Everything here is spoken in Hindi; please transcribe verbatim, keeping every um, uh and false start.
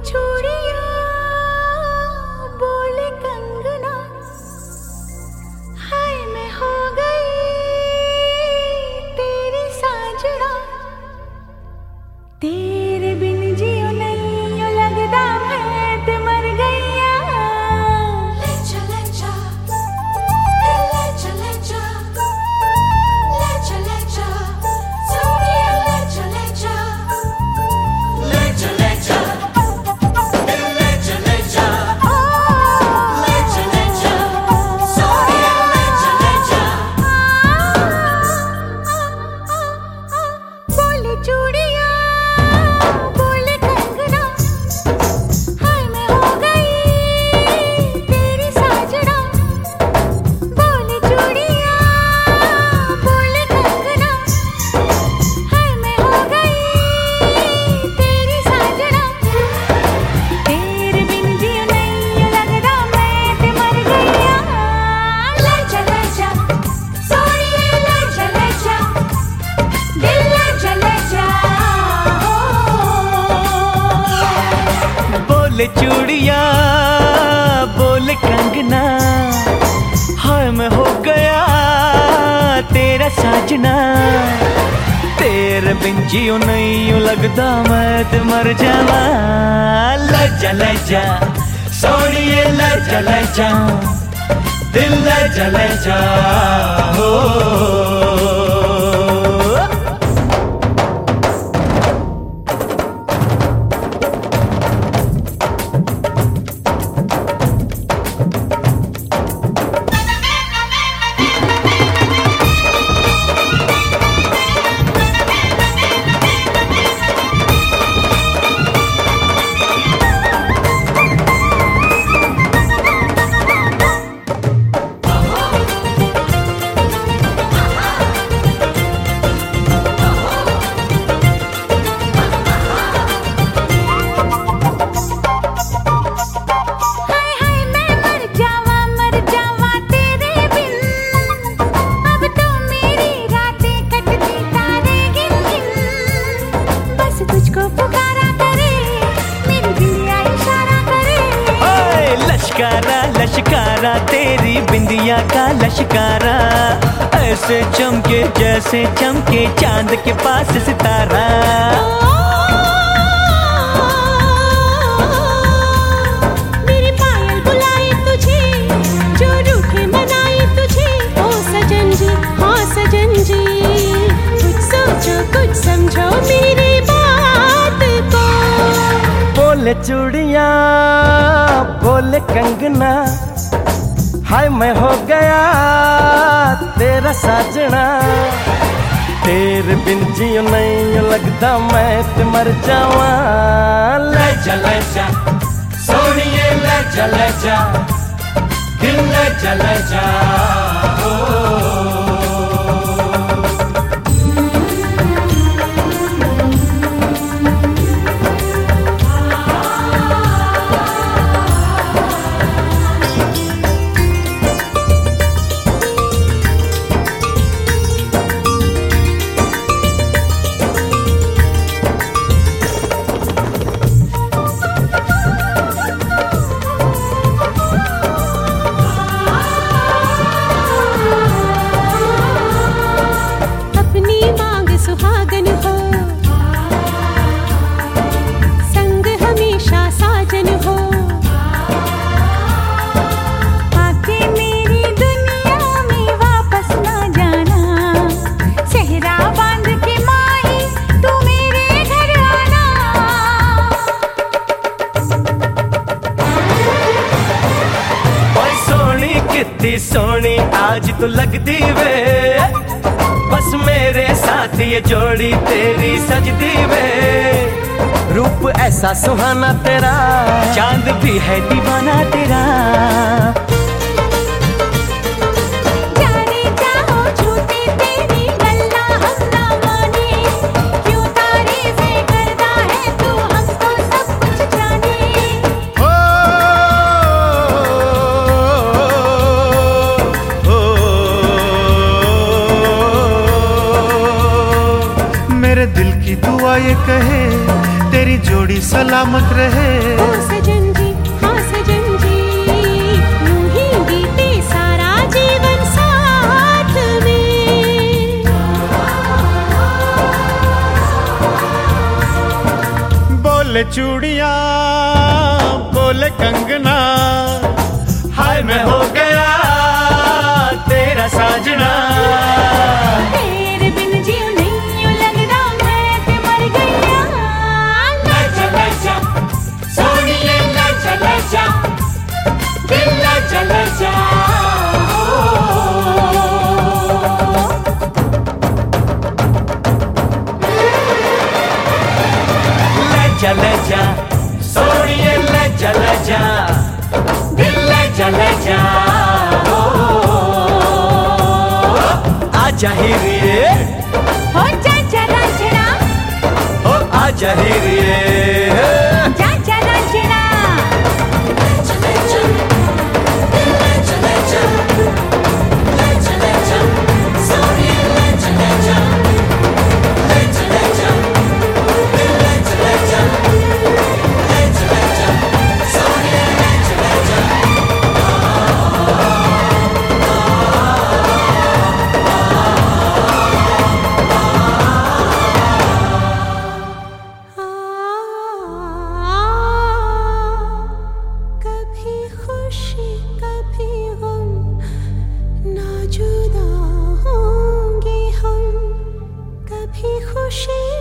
चूड़ियां बोले कंगना, हाय मैं हो गई तेरी साजना, तेरे बिन जियो नहीं यो लगदा मैं ते मर गईया। ले चले जा, ले चले जा, ले चले जा, सोनिया ले चले जा, ले चले जा, ले चले जा, ले चले जा, सोनिया ले चले जा। बोले चूड़ियां बोले कंगना, हाय मैं हो गई तेरी साजना, बोले चूड़ियां बोले कंगना, हाय मैं हो गई तेरी साजना, तेरे बिन जियो नहीं यो लगदा मैं ते मर गईया। ले चले जा, सोनिए ले चले जा, दिल ले चले जा। बोले चूड़िया बोले कंगना, हाय मैं हो गया तेरा साजना, तेरे बिन जियो नहीं यूं लगदा मैं ते मर जावा। ले जा ले जा सोनिए ले जा ले जा, दिल ले जा ले जा हो। हाय हाय मैं मर जावा मर जावा तेरे बिन, अब तो मेरी रातें कटती तारे गिन गिन, बस तुझको पुकारा करे मेरी दिलिया इशारा करे। ओए लश्कारा लश्कारा तेरी बिंदिया का लश्कारा, ऐसे चमके जैसे चमके चांद के पास सितारा। मेरी पायल बुलाए तुझे, जो रूठे मनाए तुझे, ओ सजन जी हाँ सजन जी, कुछ सोचो कुछ समझो मेरी बात को। बोले चूड़िया बोले कंगना, हाय मैं हो गया तेरा साजना, तेरे बिन जियो नहीं यूं लगदा मैं ते मर जावा। ले जा ले जा सोनिए ले जा ले जा, दिल ले जा ले जा ओ। अपनी मांग सुहागन हो, संग हमेशा साजन हो, आके मेरी दुनिया में वापस ना जाना, सेहरा बांध के माही तू मेरे घर आना। ओए सोनी कितनी सोनी आज तू लगदी वे, बस मेरे साथ ये जोड़ी तेरी सजदी वे। रूप ऐसा सुहाना तेरा, चांद भी है दीवाना तेरा। जाने चाहो झूठी तेरी गल्ला हम ना माने, क्यों तारीफें करता है तू हमको सब कुछ जाने। ओ, ओ, ओ, मेरे दिल की दुआ ये कहे, तेरी जोड़ी सलामत रहे। ओ सजन जी, हाँ सजन जी, यूं ही बीते सारा जीवन साथ में। बोले चूड़िया बोले कंगना, हाय मैं हो गया तेरा साजना। तेरे बिन जीव नहीं यूं लगदा मैं ते मर गईया। लजा लजा सोनिए लजा लजा, दिल लजा लजा। लजा लजा सोनिए लजा लजा, दिल लजा लजा। आजा हीरे हो जा जा रांझणा, हो आजा हीरे, जा जा रांझणा। कभी खुशी कभी गम, ना जुदा होंगे हम। कभी खुशी